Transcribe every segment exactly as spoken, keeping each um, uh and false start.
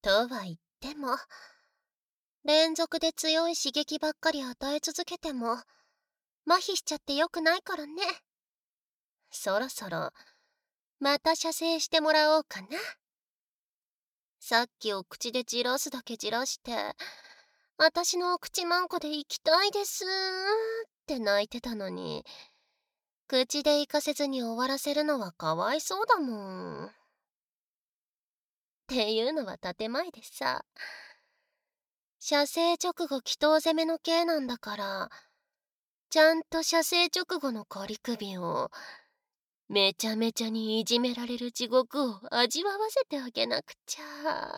とは言っても、連続で強い刺激ばっかり与え続けても、麻痺しちゃってよくないからね。そろそろ、また射精してもらおうかな。さっきお口でじらすだけじらして、あたしのお口マンコで行きたいですって泣いてたのに、口で行かせずに終わらせるのはかわいそうだもん。っていうのは建前でさ、射精直後祈祷攻めの刑なんだから、ちゃんと射精直後の仮首を、めちゃめちゃにいじめられる地獄を味わわせてあげなくちゃ。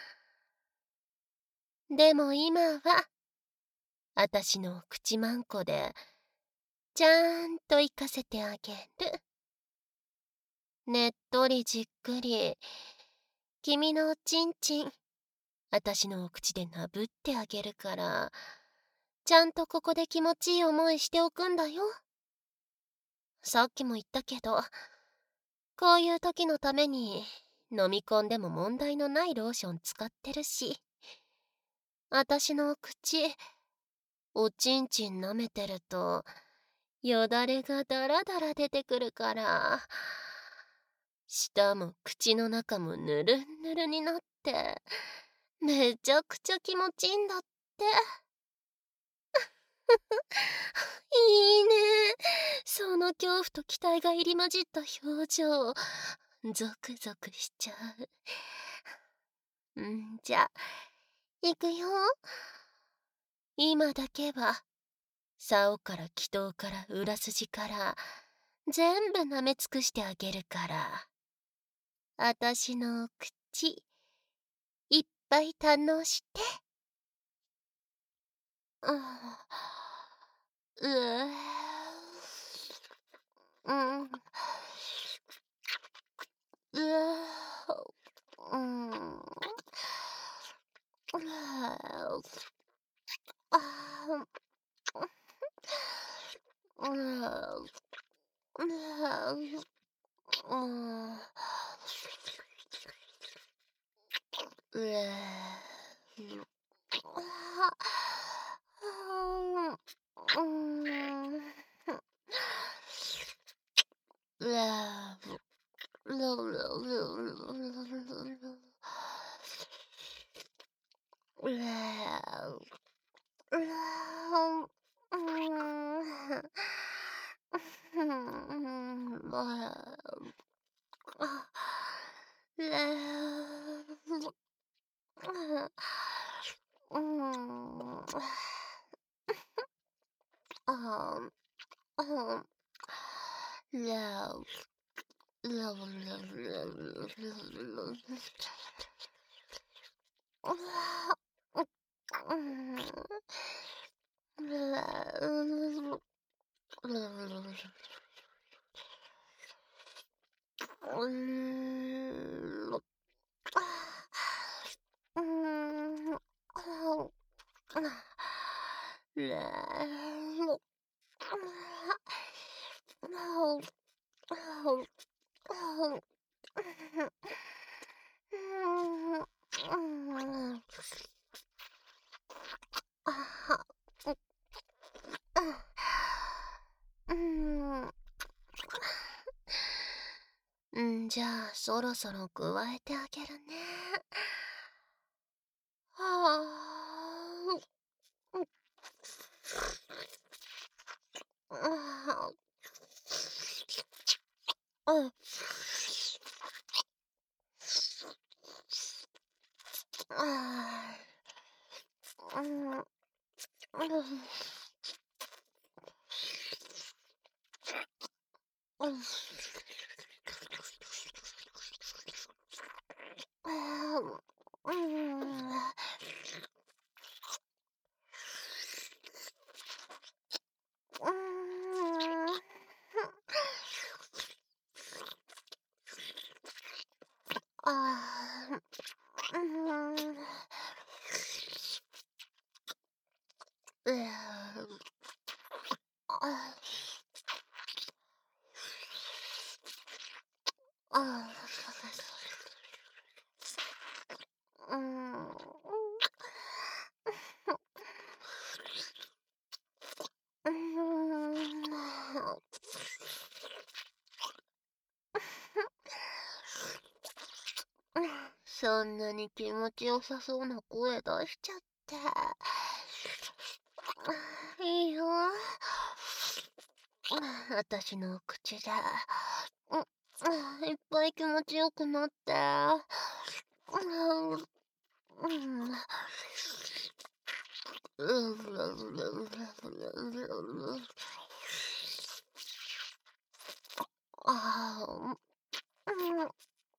でも今は、あたしの口まんこで、ちゃんと行かせてあげる。ねっとりじっくり、君のおちんちん、あたしのお口でなぶってあげるから、ちゃんとここで気持ちいい思いしておくんだよ。さっきも言ったけど、こういう時のために、飲み込んでも問題のないローション使ってるし、あたしのお口、おちんちん舐めてると、よだれがだらだら出てくるから、舌も口の中もぬるんぬるになって、めちゃくちゃ気持ちいいんだって。いいね。その恐怖と期待が入り混じった表情、ゾクゾクしちゃう。んじゃ、いくよ。今だけは、竿から祈祷から裏筋から、全部舐め尽くしてあげるから。あたしの口、いっぱい堪能して。うん。うぅ。うん。うぅ。うん。ああ。うん。うん。うぅ。ああ。うん。うわ。うわ。うわ。うん。うん。まあ。うわ。うん。ああ。うん。love love love love love うわううん。うわううん。うん。ああ。んじゃあそろそろ加えてあげるね。はあ。うん。ああ。うん。うん。うん。ああ、うん。うーん。ああ、うーん。うーん。ああ。ああ。 うん。うん。そんなに気持ちよさそうな声出しちゃって。いいよ。私の口で、うんいっぱい気持ちよくなって。うんうんああ、うんうん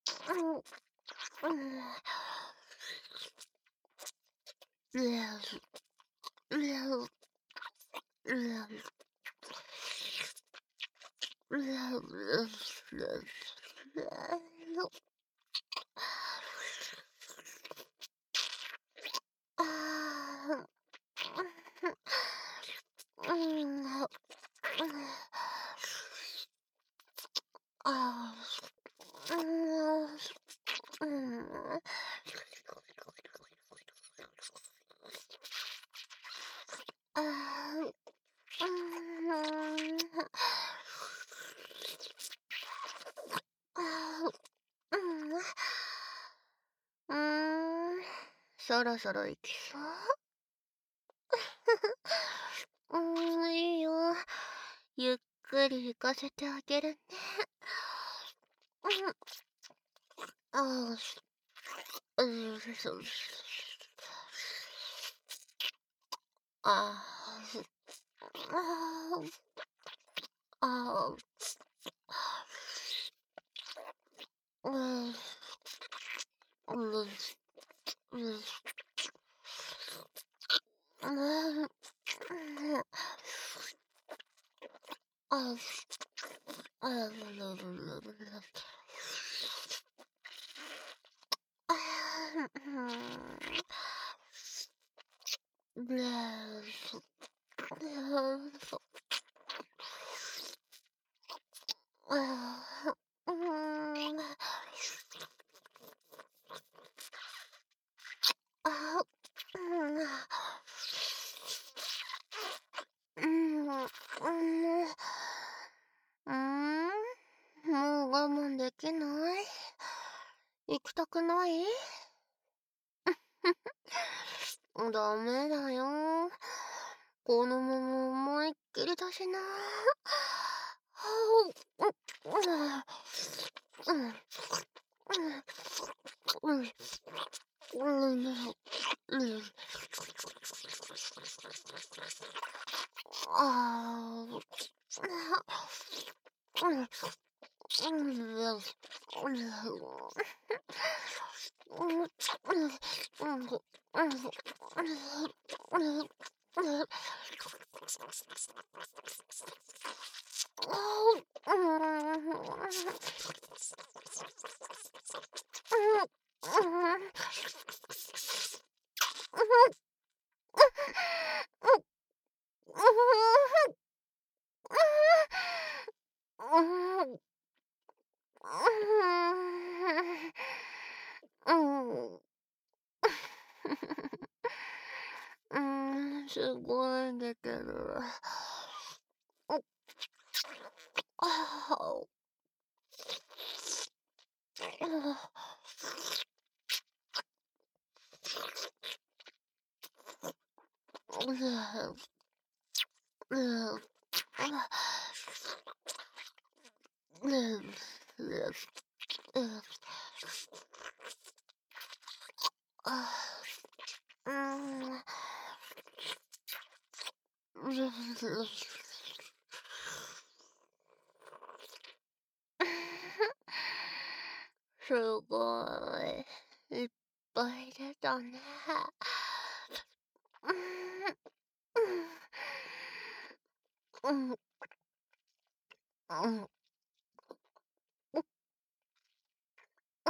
うーん、そろそろ行きそう。うーん、いいよ。ゆっくり行かせてあげるね。うん、ああ、うん、そう。ああ、ああ、うん、うん、うん、うん、ああ、ああ、うん、あ、うん、うん、うん、うん、もう我慢できない。行きたくない？ダメだよ。このまま思いっきりだしな。うん、うん、うん、うん、うん、うん、ああ、うん、うん、うん、うん、すごいんだけど。あすごい。いっぱい出たね。うん、うん、うん、うん。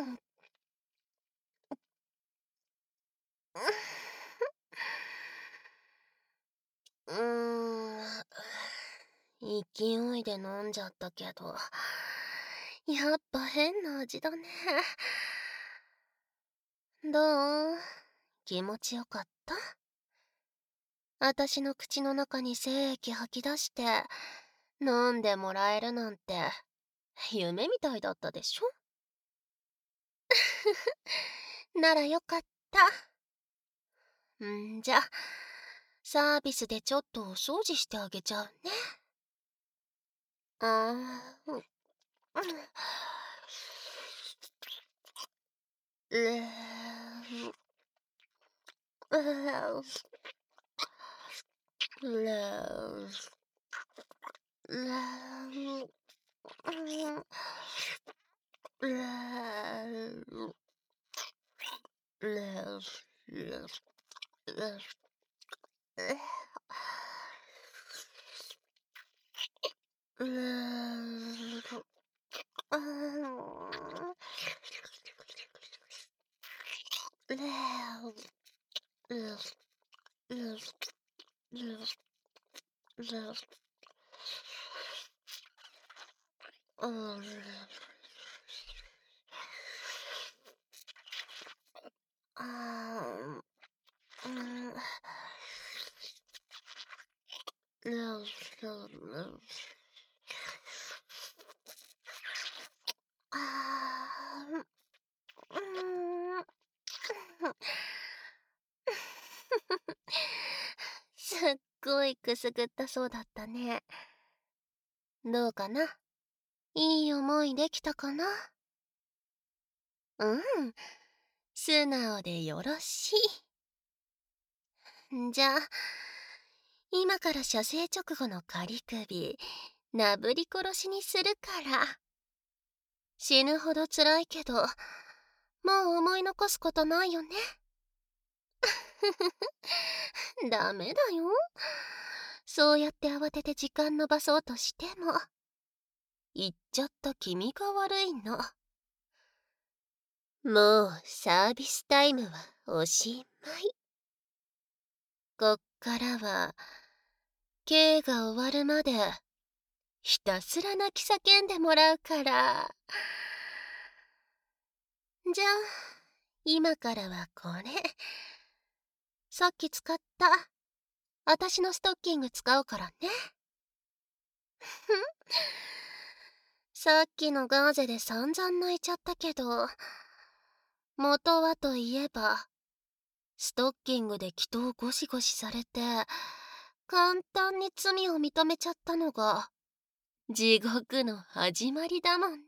うーん。勢いで飲んじゃったけど、やっぱ変な味だね。 どう？気持ちよかった？あたしの口の中に精液吐き出して飲んでもらえるなんて夢みたいだったでしょ？ならよかった。んじゃ、サービスでちょっとお掃除してあげちゃうね。あー、うん、うーん、うーん、うーん、うーん、うーん、すっごいくすぐったそうだったね。どうかな？いい思いできたかな？うん、素直でよろしい。んじゃあ、今から射精直後の仮首、なぶり殺しにするから。死ぬほど辛いけど、もう思い残すことないよね。ダメだよ。そうやって慌てて時間伸ばそうとしても、言っちゃった君が悪いの。もうサービスタイムはおしまい。こっからは、刑が終わるまで、ひたすら泣き叫んでもらうから。じゃあ、今からはこれ。さっき使った、あたしのストッキング使うからね。さっきのガーゼで散々泣いちゃったけど、元はといえば、ストッキングで祈祷ゴシゴシされて、簡単に罪を認めちゃったのが、地獄の始まりだもんね。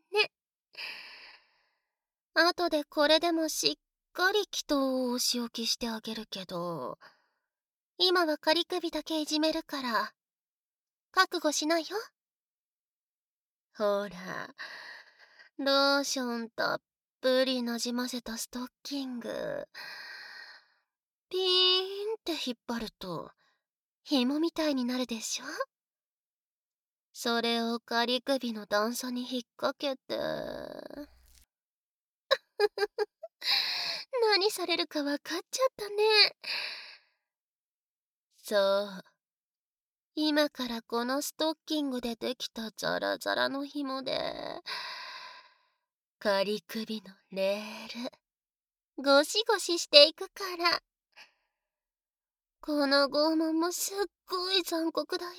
後でこれでもしっかり祈祷をお仕置きしてあげるけど、今は仮首だけいじめるから、覚悟しないよ。ほら、ローションたっぷりなじませたストッキング。ピーンって引っ張ると、紐みたいになるでしょ？それを仮首の段差に引っ掛けて。何されるか分かっちゃったね。そう。今からこのストッキングでできたザラザラの紐で、仮首のレール、ゴシゴシしていくから。この拷問もすっごい残酷だよ。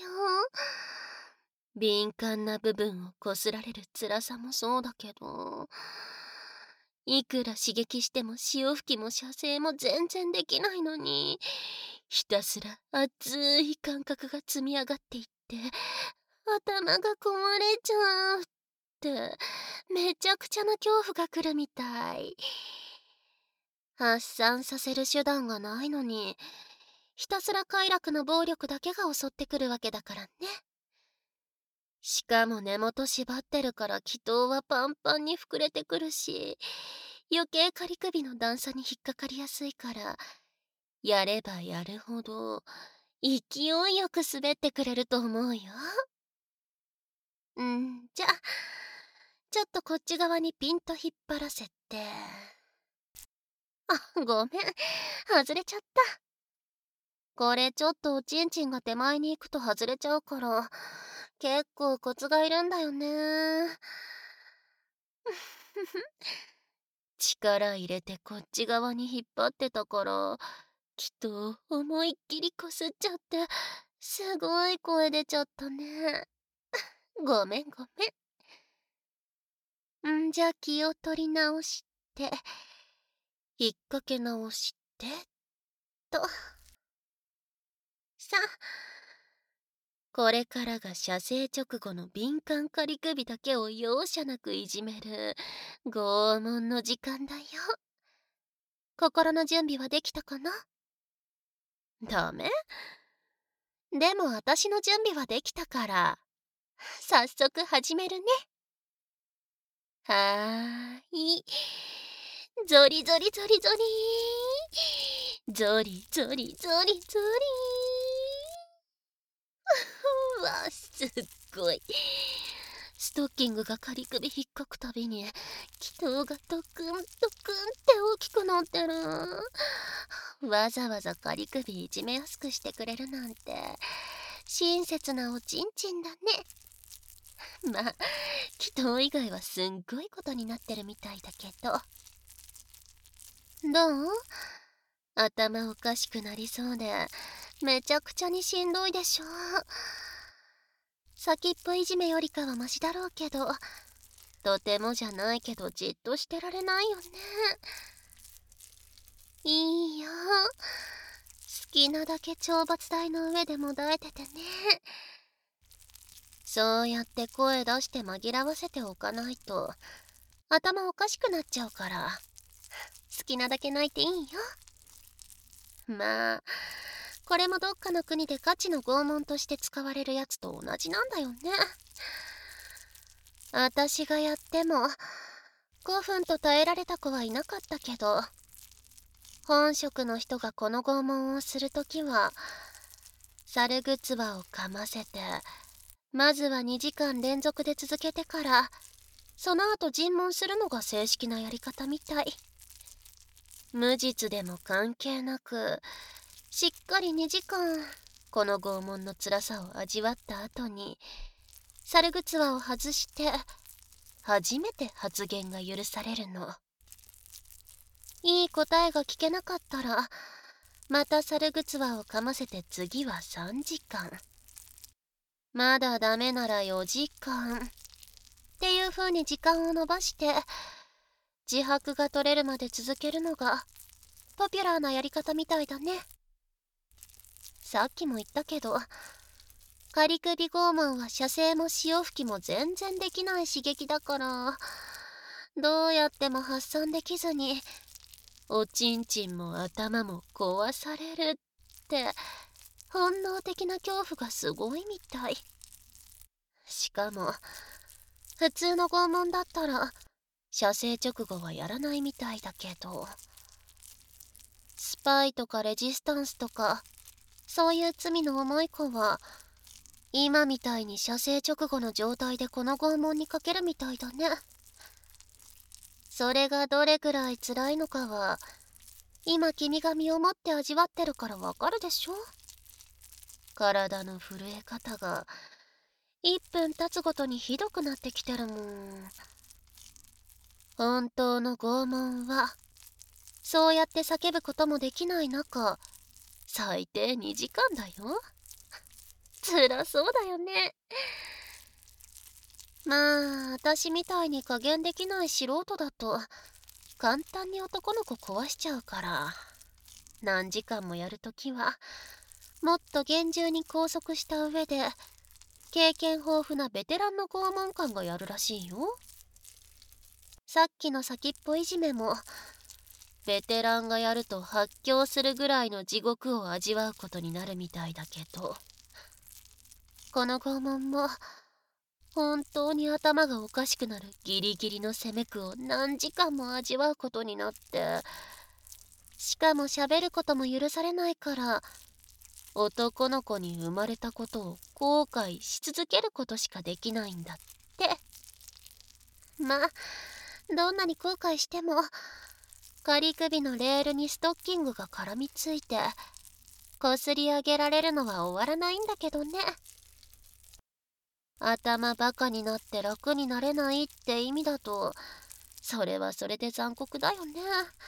敏感な部分をこすられる辛さもそうだけど、いくら刺激しても潮吹きも射精も全然できないのに、ひたすら熱い感覚が積み上がっていって、頭が壊れちゃうって、めちゃくちゃな恐怖が来るみたい。発散させる手段がないのに、ひたすら快楽な暴力だけが襲ってくるわけだからね。しかも根元縛ってるから気筒はパンパンに膨れてくるし、余計仮首の段差に引っかかりやすいから、やればやるほど勢いよく滑ってくれると思うよ。うんじゃ、ちょっとこっち側にピンと引っ張らせて。あ、ごめん、外れちゃった。これちょっとおちんちんが手前に行くと外れちゃうから、結構コツがいるんだよね。 力入れてこっち側に引っ張ってたから、きっと思いっきりこすっちゃって、すごい声出ちゃったね。ごめんごめん。んじゃ気を取り直して、引っ掛け直して、と。さあ、これからが射精直後の敏感仮首だけを容赦なくいじめる拷問の時間だよ。心の準備はできたかな？ダメ？でも私の準備はできたから、早速始めるね。はーい。ゾリゾリゾリゾリー。ゾリゾリゾリゾリー。うわ、すっごい。ストッキングが仮首引っかくたびに、気筒がドクンドクンって大きくなってる。わざわざ仮首いじめやすくしてくれるなんて、親切なおちんちんだね。まあ、気筒以外はすんごいことになってるみたいだけど。どう？頭おかしくなりそうで、めちゃくちゃにしんどいでしょ。先っぽいじめよりかはマシだろうけど、とてもじゃないけどじっとしてられないよね。いいよ。好きなだけ懲罰台の上でもだえててね。そうやって声出して紛らわせておかないと、頭おかしくなっちゃうから、好きなだけ泣いていいよ。まあ、これもどっかの国でガチの拷問として使われるやつと同じなんだよね。私がやってもごふんと耐えられた子はいなかったけど、本職の人がこの拷問をするときは、猿ぐつわをかませて、まずはにじかん連続で続けてから、その後尋問するのが正式なやり方みたい。無実でも関係なく、しっかりにじかんこの拷問の辛さを味わった後に、猿ぐつわを外して初めて発言が許されるの。いい答えが聞けなかったら、また猿ぐつわをかませて次はさんじかん、まだダメならよじかんっていう風に時間を延ばして自白が取れるまで続けるのがポピュラーなやり方みたいだね。さっきも言ったけど、仮首拷問は射精も潮吹きも全然できない刺激だから、どうやっても発散できずにおちんちんも頭も壊されるって本能的な恐怖がすごいみたい。しかも普通の拷問だったら射精直後はやらないみたいだけど、スパイとかレジスタンスとかそういう罪の重い子は今みたいに射精直後の状態でこの拷問にかけるみたいだね。それがどれくらい辛いのかは今君が身をもって味わってるからわかるでしょ。体の震え方がいっぷん経つごとにひどくなってきてるもん。本当の拷問はそうやって叫ぶこともできない中、最低にじかんだよ。辛そうだよね。まあ私みたいに加減できない素人だと簡単に男の子壊しちゃうから、何時間もやるときはもっと厳重に拘束した上で経験豊富なベテランの拷問官がやるらしいよ。さっきの先っぽいじめもベテランがやると発狂するぐらいの地獄を味わうことになるみたいだけど、この拷問も本当に頭がおかしくなるギリギリの攻めくを何時間も味わうことになって、しかも喋ることも許されないから男の子に生まれたことを後悔し続けることしかできないんだって。まあどんなに後悔しても仮首のレールにストッキングが絡みついてこすり上げられるのは終わらないんだけどね。頭バカになって楽になれないって意味だとそれはそれで残酷だよね。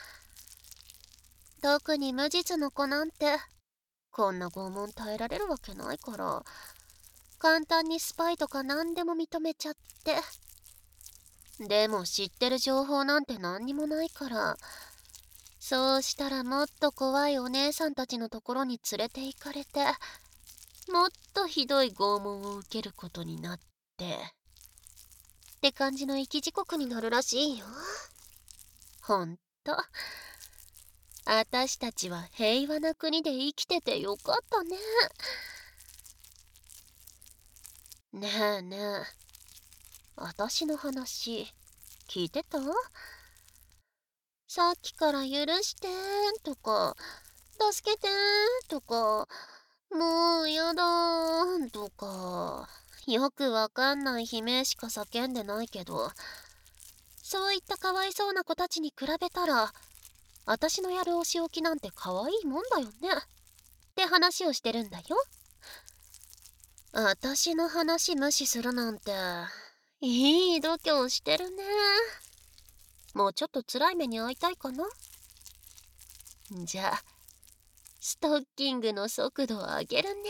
特に無実の子なんてこんな拷問耐えられるわけないから、簡単にスパイとか何でも認めちゃって。でも知ってる情報なんて何にもないから、そうしたらもっと怖いお姉さんたちのところに連れて行かれて、もっとひどい拷問を受けることになってって感じの生き地獄になるらしいよ。ほんと、あたしたちは平和な国で生きててよかったね。ねえねえ、あたしの話聞いてた？さっきから許してーとか、助けてーとか、もうやだーとか、よくわかんない悲鳴しか叫んでないけど、そういったかわいそうな子たちに比べたら、あたしのやるお仕置きなんてかわいいもんだよね。って話をしてるんだよ。あたしの話無視するなんて、いい度胸してるね。もうちょっと辛い目に遭いたいかな？じゃあ、ストッキングの速度を上げるね。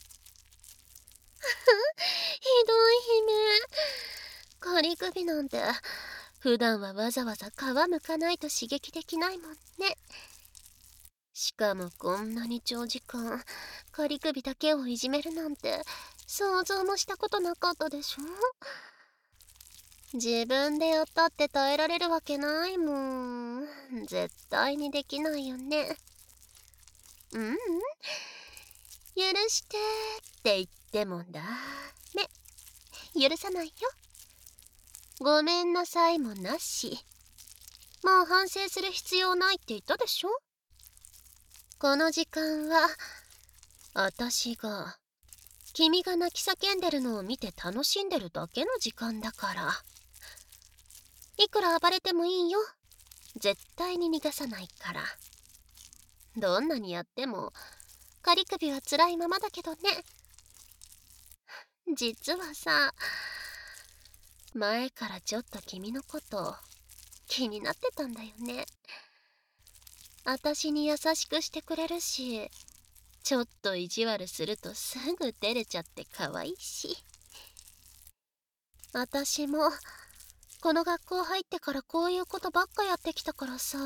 ひどい悲鳴。仮首なんて、普段はわざわざ皮むかないと刺激できないもんね。しかもこんなに長時間、仮首だけをいじめるなんて、想像もしたことなかったでしょ？自分でやったって耐えられるわけないもん。絶対にできないよね。うんうん。許してって言ってもダメ。許さないよ。ごめんなさいもなし。もう反省する必要ないって言ったでしょ？この時間は、あたしが、君が泣き叫んでるのを見て楽しんでるだけの時間だから。いくら暴れてもいいよ。絶対に逃がさないから。どんなにやっても、仮首は辛いままだけどね。実はさ、前からちょっと君のこと気になってたんだよね。あたしに優しくしてくれるし、ちょっと意地悪するとすぐ照れちゃって可愛いし。あたしもこの学校入ってからこういうことばっかやってきたからさ、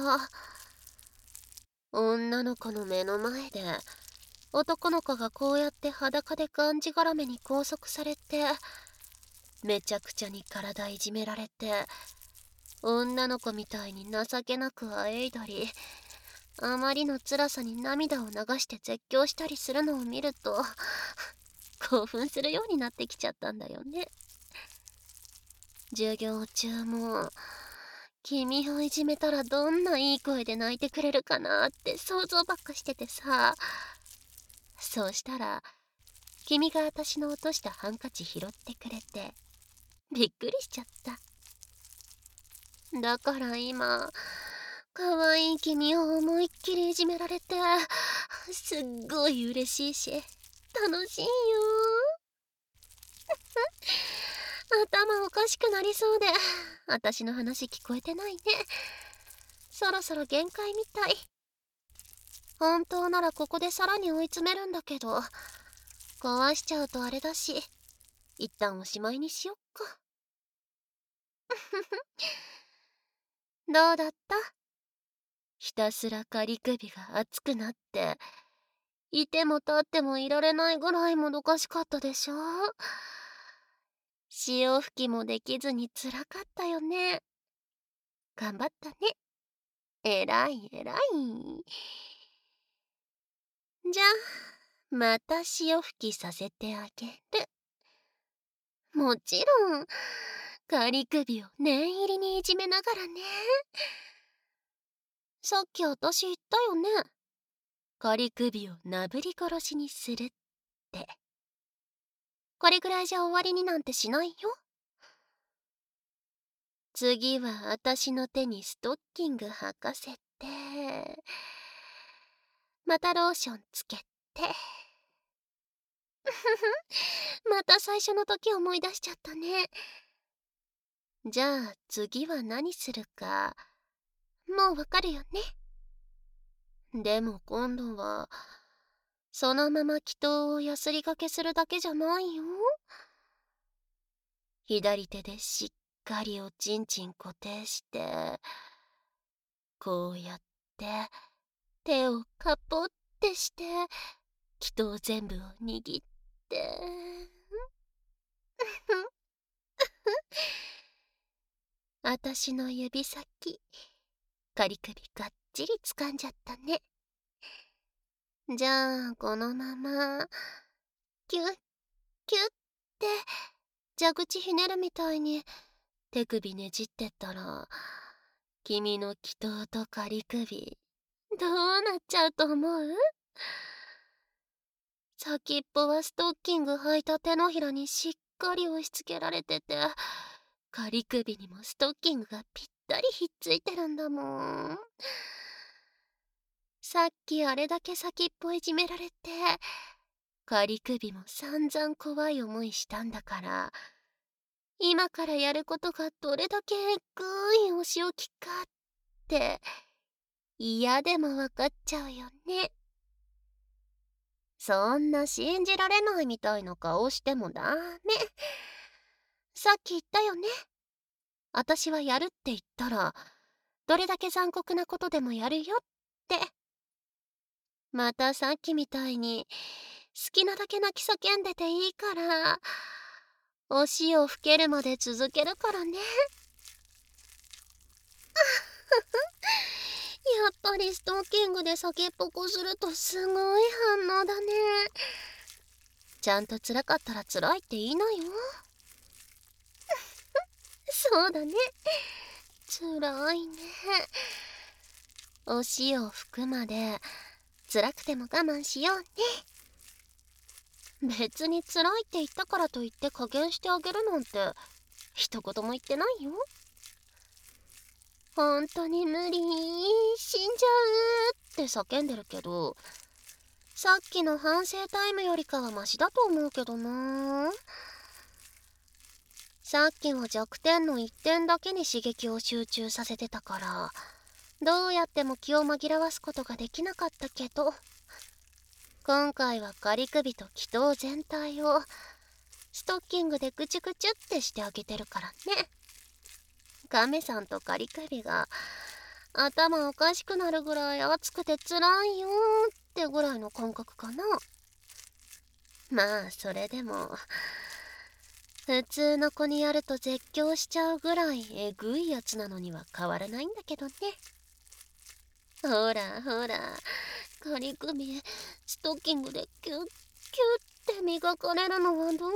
女の子の目の前で男の子がこうやって裸でがんじがらめに拘束されて、めちゃくちゃに体いじめられて、女の子みたいに情けなくあえいだり、あまりの辛さに涙を流して絶叫したりするのを見ると興奮するようになってきちゃったんだよね。授業中も君をいじめたらどんないい声で泣いてくれるかなって想像ばっかしててさ、そうしたら君が私の落としたハンカチ拾ってくれてびっくりしちゃった。だから今かわいい君を思いっきりいじめられてすっごい嬉しいし楽しいよ。頭おかしくなりそうで、私の話聞こえてないね。そろそろ限界みたい。本当ならここでさらに追い詰めるんだけど、壊しちゃうとあれだし、一旦おしまいにしよっか。どうだった？ひたすら仮首が熱くなって、いても立ってもいられないぐらいもどかしかったでしょ？潮吹きもできずにつらかったよね。頑張ったね。えらいえらい。じゃあ、また潮吹きさせてあげる。もちろん、仮首を念入りにいじめながらね。さっき私言ったよね。仮首をなぶり殺しにするって。これぐらいじゃ終わりになんてしないよ。次は私の手にストッキング履かせて、またローションつけて。また最初の時思い出しちゃったね。 じゃあ次は何するか、もうわかるよね。でも今度は、そのまま祈祷をやすりがけするだけじゃないよ。左手でしっかりおちんちん固定して、こうやって手をカポってして、祈祷全部を握って、あたしの指先、カリ首がっちり掴んじゃったね。じゃあこのままキュッキュッって蛇口ひねるみたいに手首ねじってったら、君の祈祷とカリ首どうなっちゃうと思う？先っぽはストッキング履いた手のひらにしっかり押し付けられてて、カリ首にもストッキングがぴったりひっついてるんだもん。さっきあれだけ先っぽいじめられて、カリ首も散々怖い思いしたんだから、今からやることがどれだけえぐいお仕置きかって嫌でもわかっちゃうよね。そんな信じられないみたいな顔してもダメ。さっき言ったよね。あたしはやるって言ったら、どれだけ残酷なことでもやるよって。またさっきみたいに好きなだけ泣き叫んでていいから、おしを吹けるまで続けるからね。やっぱりストッキングで先っぽこするとすごい反応だね。ちゃんと辛かったら辛いって言いなよ。そうだね。辛いね。おしを吹くまで辛くても我慢しようね。別に辛いって言ったからといって加減してあげるなんて一言も言ってないよ。ほんとに無理、死んじゃうって叫んでるけど、さっきの反省タイムよりかはマシだと思うけどな。さっきは弱点の一点だけに刺激を集中させてたから、どうやっても気を紛らわすことができなかったけど、今回はカリ首と祈祷全体をストッキングでぐちゅぐちゅってしてあげてるからね。カメさんとカリ首が頭おかしくなるぐらい熱くて辛いよってぐらいの感覚かな。まあそれでも普通の子にやると絶叫しちゃうぐらいえぐいやつなのには変わらないんだけどね。ほらほら、カリ首ストッキングでキュッキュッって磨かれるのはどう？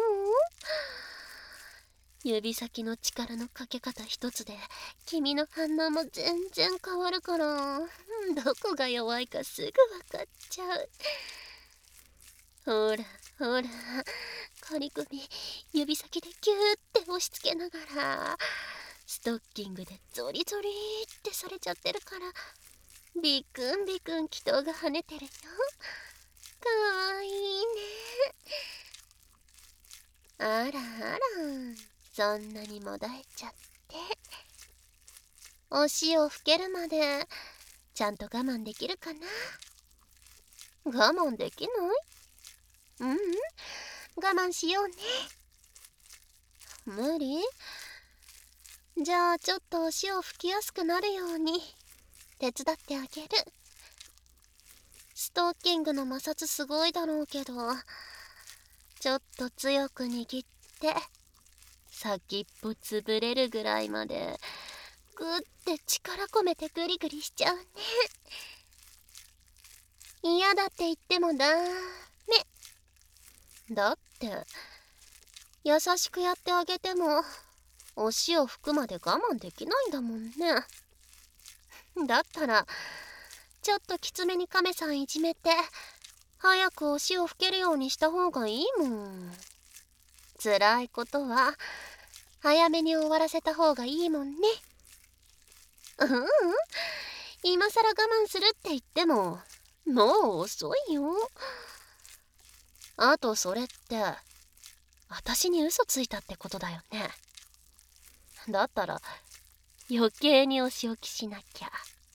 指先の力のかけ方一つで君の反応も全然変わるから、どこが弱いかすぐ分かっちゃう。ほらほら、カリ首指先でキューって押し付けながらストッキングでゾリゾリってされちゃってるから、ビクンビクン祈祷が跳ねてるよ。かわいいね。あらあら、そんなにもだえちゃって。おしを吹けるまでちゃんと我慢できるかな？我慢できない？うんうん、我慢しようね。無理？じゃあちょっとおしを吹きやすくなるように手伝ってあげる。ストッキングの摩擦すごいだろうけど、ちょっと強く握って先っぽ潰れるぐらいまでグッて力込めてグリグリしちゃうね。嫌だって言ってもダメ。だって優しくやってあげてもおしを吹くまで我慢できないんだもんね。だったらちょっときつめにカメさんいじめて早くおしを吹けるようにした方がいいもん。辛いことは早めに終わらせた方がいいもんね。ううん、今さら我慢するって言ってももう遅いよ。あとそれって私に嘘ついたってことだよね。 だったら余計にお仕置きしなきゃ。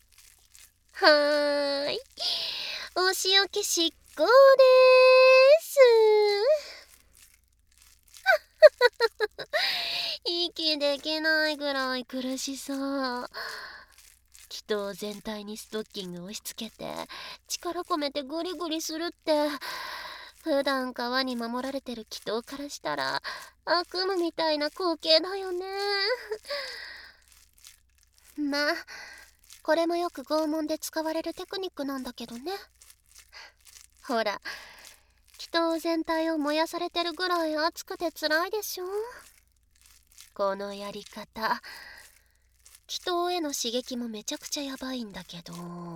はーい、お仕置き執行でーす。息できないぐらい苦しそう。祈祷全体にストッキング押し付けて力込めてグリグリするって、普段川に守られてる祈祷からしたら悪夢みたいな光景だよね。まあこれもよく拷問で使われるテクニックなんだけどね。ほら、祈祷全体を燃やされてるぐらい熱くて辛いでしょ。このやり方、祈祷への刺激もめちゃくちゃやばいんだけど、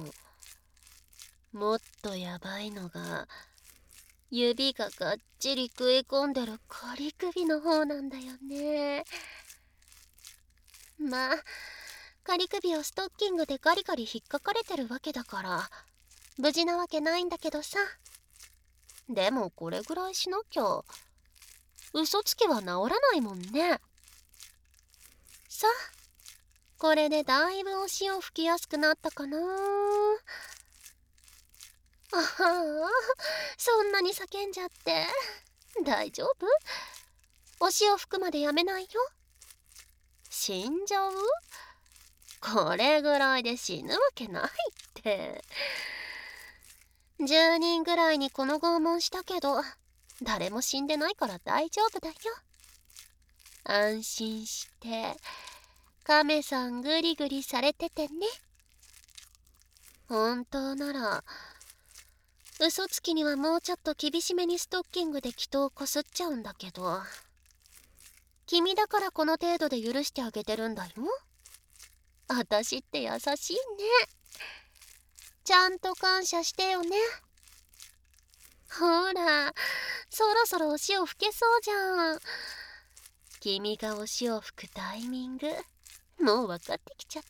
もっとやばいのが指ががっちり食い込んでる仮首の方なんだよね。まあ仮首をストッキングでガリガリ引っかかれてるわけだから無事なわけないんだけどさ。でもこれぐらいしなきゃ嘘つきは治らないもんね。さあ、これでだいぶお塩吹きやすくなったかな。あはあ、そんなに叫んじゃって大丈夫？お塩吹くまでやめないよ。死んじゃう？これぐらいで死ぬわけないって。じゅうにんぐらいにこの拷問したけど誰も死んでないから大丈夫だよ。安心して亀さんグリグリされててね。本当なら嘘つきにはもうちょっと厳しめにストッキングで祈祷をこすっちゃうんだけど、君だからこの程度で許してあげてるんだよ。あたしって優しいね。ちゃんと感謝してよね。ほら、そろそろお塩吹けそうじゃん。君がお塩吹くタイミングもう分かってきちゃった。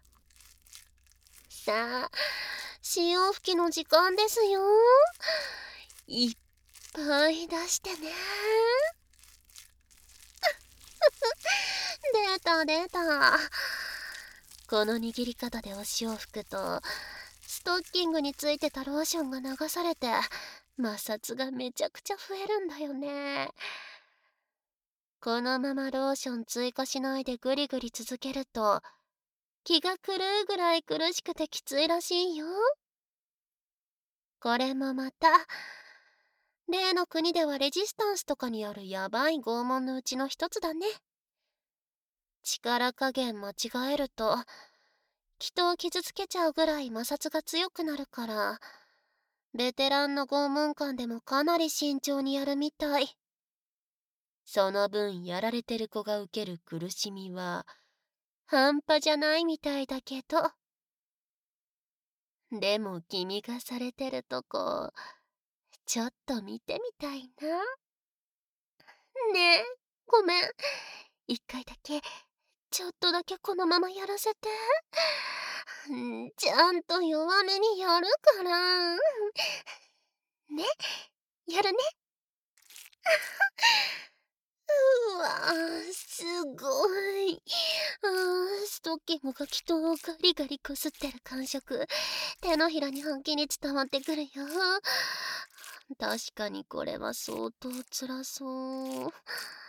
さあ、潮吹きの時間ですよ。いっぱい出してね。出た出た。この握り方でお塩吹くとストッキングについてたローションが流されて摩擦がめちゃくちゃ増えるんだよね。このままローション追加しないでグリグリ続けると気が狂うぐらい苦しくてきついらしいよ。これもまた例の国ではレジスタンスとかにあるヤバい拷問のうちの一つだね。力加減間違えると人を傷つけちゃうぐらい摩擦が強くなるから、ベテランの拷問官でもかなり慎重にやるみたい。その分やられてる子が受ける苦しみは半端じゃないみたいだけど。でも君がされてるとこちょっと見てみたいな。ねえ、ごめん。一回だけちょっとだけこのままやらせて。んちゃんと弱めにやるから。ね、やるね。うわー、すごい。あー、ストッキングが祈祷をガリガリこすってる感触手のひらに半気に伝わってくるよ。確かにこれは相当辛そう。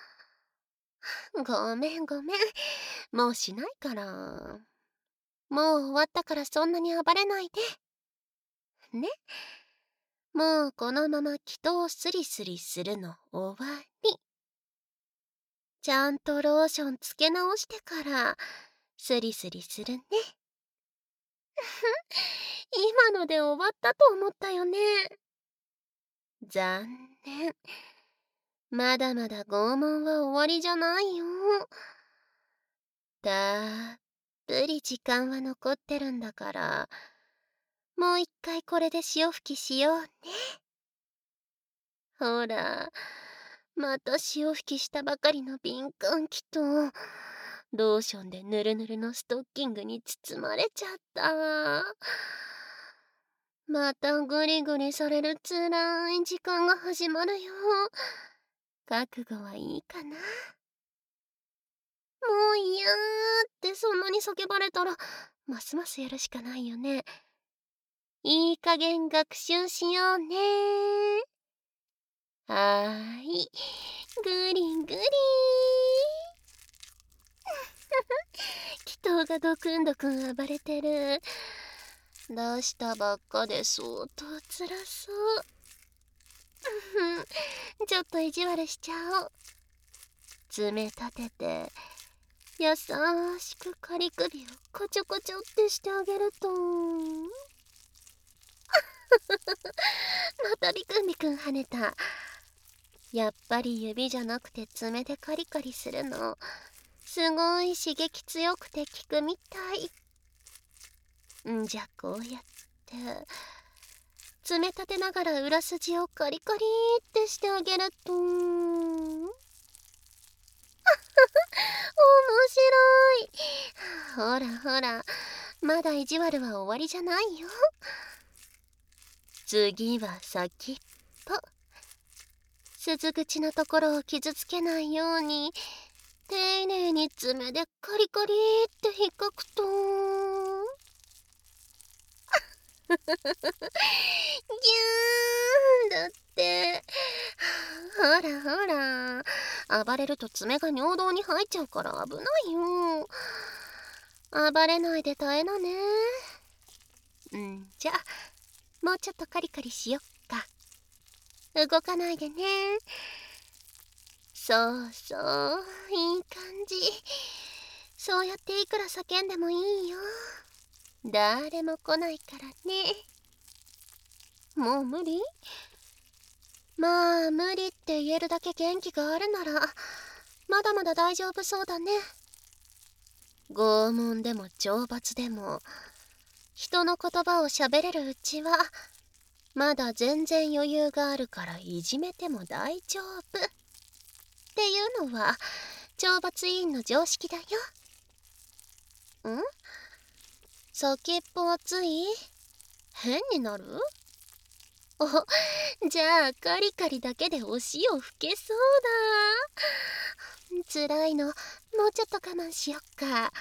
ごめんごめん、もうしないから。もう終わったからそんなに暴れないでね。もうこのまま祈祷スリスリするの終わり。ちゃんとローションつけ直してからスリスリするね。今ので終わったと思ったよね。残念。まだまだ拷問は終わりじゃないよ。たっぷり時間は残ってるんだから、もう一回これで潮吹きしようね。ほら、また潮吹きしたばかりの敏感肌とローションでヌルヌルのストッキングに包まれちゃった。またグリグリされるつらい時間が始まるよ。覚悟はいいかな。 もういやってそんなに叫ばれたら、ますますやるしかないよね。いい加減学習しようね。はーい。ぐりぐり。祈祷がドクンドクン暴れてる。出したばっかで相当辛そう。ちょっと意地悪しちゃおう。爪立てて優しく仮首をコチョコチョってしてあげるとまたビクンビクン跳ねた。やっぱり指じゃなくて爪でカリカリするのすごい刺激強くて効くみたい。んじゃこうやって爪立てながら裏筋をカリカリってしてあげると面白い。ほらほら、まだ意地悪は終わりじゃないよ。次は先っぽ。鈴口のところを傷つけないように丁寧に爪でカリカリって引っかくとギューンだって。ほらほら、暴れると爪が尿道に入っちゃうから危ないよ。暴れないで耐えなね。んじゃもうちょっとカリカリしよっか。動かないでね。そうそう、いい感じ。そうやっていくら叫んでもいいよ。誰も来ないからね。もう無理？まあ無理って言えるだけ元気があるならまだまだ大丈夫そうだね。拷問でも懲罰でも人の言葉を喋れるうちはまだ全然余裕があるからいじめても大丈夫っていうのは懲罰委員の常識だよ。ん？先っぽ熱い？変になる？お、じゃあカリカリだけでお塩ふけそうだ。辛いのもうちょっと我慢しよっか。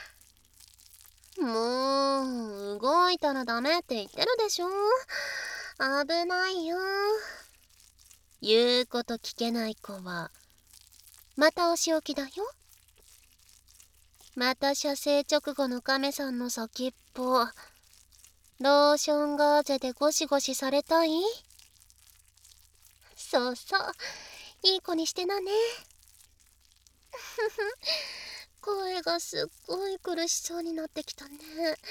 もう動いたらダメって言ってるでしょ。危ないよ。言うこと聞けない子はまたお仕置きだよ。また射精直後の亀さんの先っぽローションガーゼでゴシゴシされたい？そうそう、いい子にしてなね。声がすっごい苦しそうになってきたね。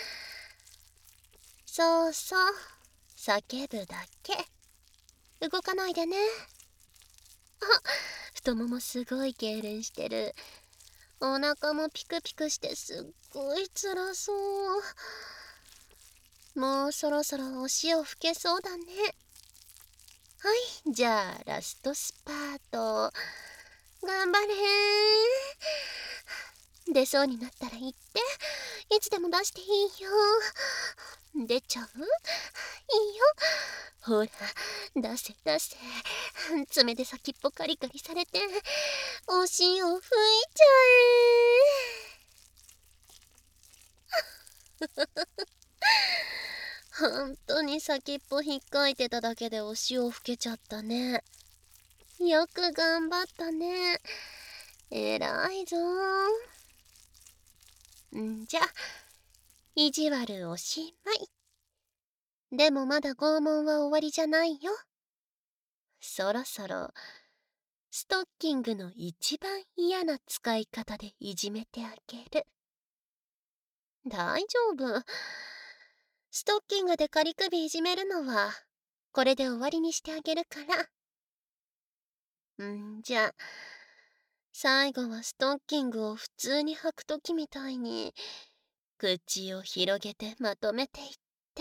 そうそう、叫ぶだけ。動かないでね。あ、太ももすごい痙攣してる。お腹もピクピクしてすっごい辛そう。もうそろそろお塩ふけそうだね。はい、じゃあラストスパート。頑張れー。出そうになったら言って。いつでも出していいよ。出ちゃう？いいよ。ほら、出せ出せ。爪で先っぽカリカリされてお塩吹いちゃえ。ほんとに先っぽひっかいてただけでお塩吹けちゃったね。よく頑張ったね。えらいぞー。んじゃ意地悪おしまい。でもまだ拷問は終わりじゃないよ。そろそろストッキングの一番嫌な使い方でいじめてあげる。大丈夫。ストッキングで仮首いじめるのはこれで終わりにしてあげるから。んじゃ最後はストッキングを普通に履くときみたいに口を広げてまとめていって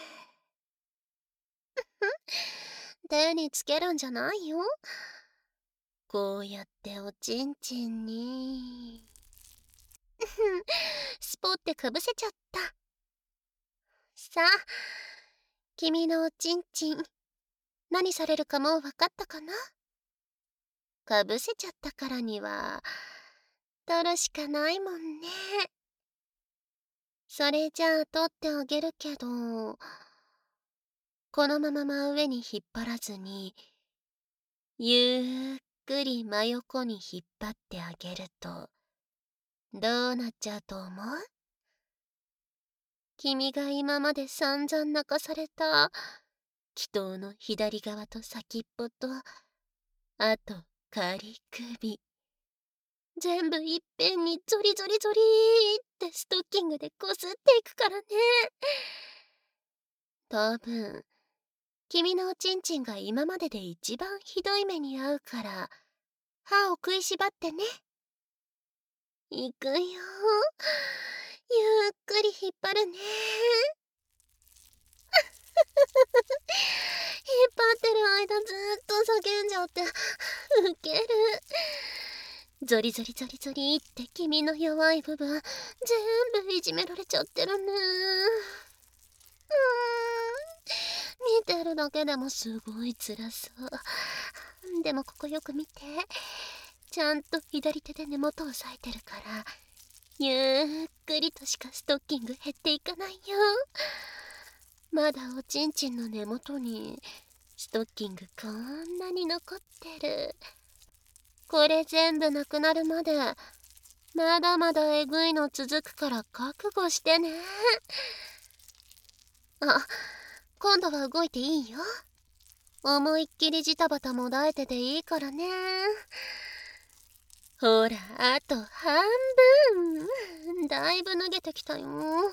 手につけるんじゃないよ。こうやっておちんちんにスポってかぶせちゃった。さあ君のおちんちん何されるかもう分かったかな。かぶせちゃったからには取るしかないもんね。それじゃあ取ってあげるけど、このまま真上に引っ張らずに、ゆっくり真横に引っ張ってあげると、どうなっちゃうと思う？君が今まで散々泣かされた、祈祷の左側と先っぽと、あと仮首。全部いっぺんにゾリゾリゾリーってストッキングでこすっていくからね。多分、君のおちんちんが今までで一番ひどい目に遭うから、歯を食いしばってね。いくよ。ゆっくり引っ張るね。引っ張ってる間ずっと叫んじゃって、ウケる。ゾリゾリゾリゾリって君の弱い部分、全部いじめられちゃってるね。うーん。見てるだけでもすごい辛そう。でもここよく見て。ちゃんと左手で根元を押さえてるから、ゆっくりとしかストッキング減っていかないよ。まだおちんちんの根元にストッキングこんなに残ってる。これ全部なくなるまでまだまだえぐいの続くから覚悟してね。あ、今度は動いていいよ。思いっきりジタバタもだえてていいからね。ほら、あと半分。だいぶ脱げてきたよ。もうダメ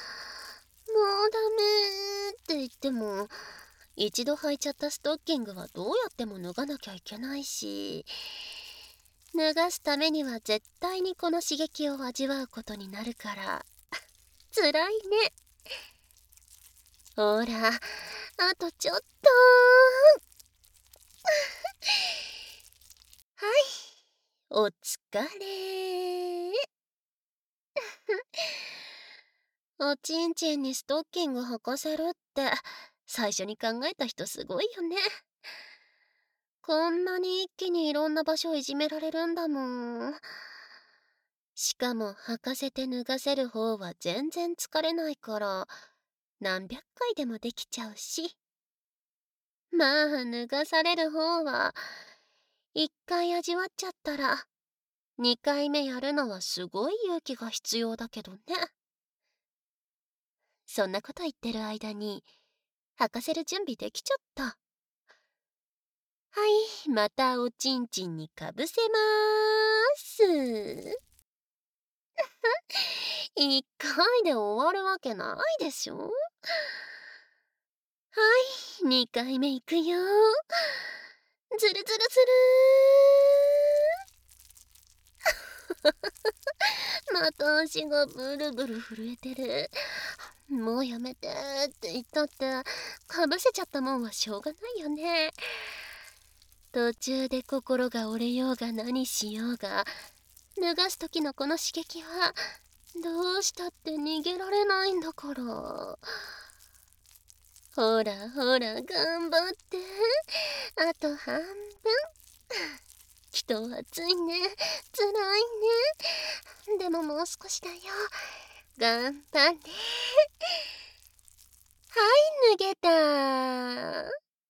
って言っても、一度履いちゃったストッキングはどうやっても脱がなきゃいけないし、脱がすためには絶対にこの刺激を味わうことになるから、つらいね。ほら、あとちょっと。はい、お疲れ。おちんちんにストッキング履かせるって最初に考えた人すごいよね。こんなに一気にいろんな場所いじめられるんだもん。しかも履かせて脱がせる方は全然疲れないから何百回でもできちゃうし。まあ脱がされる方は一回味わっちゃったら二回目やるのはすごい勇気が必要だけどね。そんなこと言ってる間に履かせる準備できちゃった。はい、またおちんちんにかぶせまーす。一回で終わるわけないでしょ。はい、二回目いくよ。ずるずるずるー。また足がブルブル震えてる。もうやめてって言ったって、かぶせちゃったもんはしょうがないよね。途中で心が折れようが何しようが、脱がす時のこの刺激はどうしたって逃げられないんだから。ほらほら頑張って。あと半分。きっと暑いね。つらいね。でももう少しだよ。頑張って。はい、脱げた。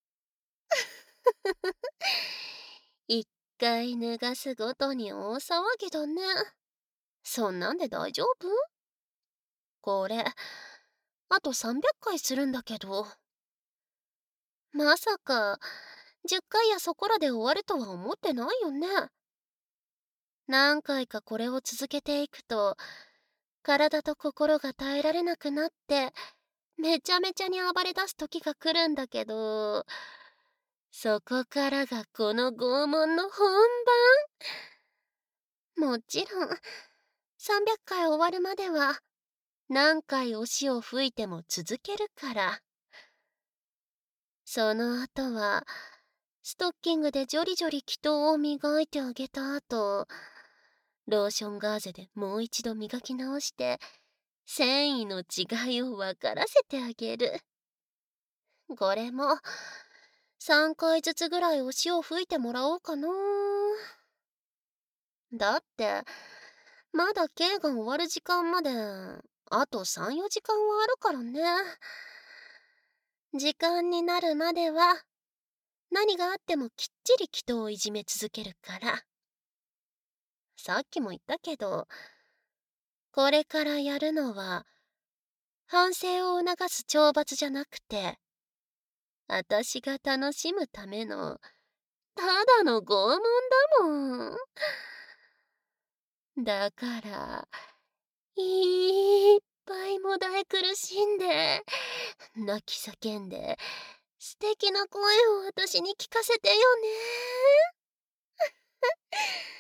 一回脱がすごとに大騒ぎだね。そんなんで大丈夫？これ、あとさんびゃっかいするんだけど。まさか、じゅっかいやそこらで終わるとは思ってないよね。何回かこれを続けていくと、体と心が耐えられなくなって、めちゃめちゃに暴れ出す時が来るんだけど、そこからがこの拷問の本番。もちろん、さんびゃっかい終わるまでは、何回おしを吹いても続けるから。その後は、ストッキングでジョリジョリ祈祷を磨いてあげた後、ローションガーゼでもう一度磨き直して、繊維の違いを分からせてあげる。これも、さんかいずつぐらいお塩を吹いてもらおうかな。だって、 まだ刑が終わる時間まで、あとさん、よじかんはあるからね。時間になるまでは、何があってもきっちり人をいじめ続けるから。さっきも言ったけど、これからやるのは、反省を促す懲罰じゃなくて、私が楽しむための、ただの拷問だもん。だから、いっぱいもだえ苦しんで、泣き叫んで、素敵な声を私に聞かせてよね。